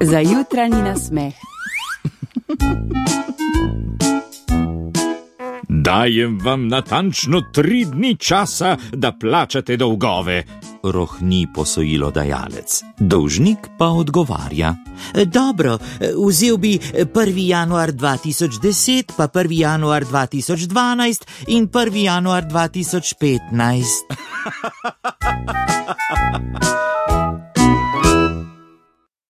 Za jutranji nasmeh. Dajem vam natančno 3 dni časa, da plačate dolgove, rohni posojilodajalec. Dolžnik pa odgovarja: Dobro, vzel bi 1. januar 2010, pa 1. januar 2012 in 1. januar 2015.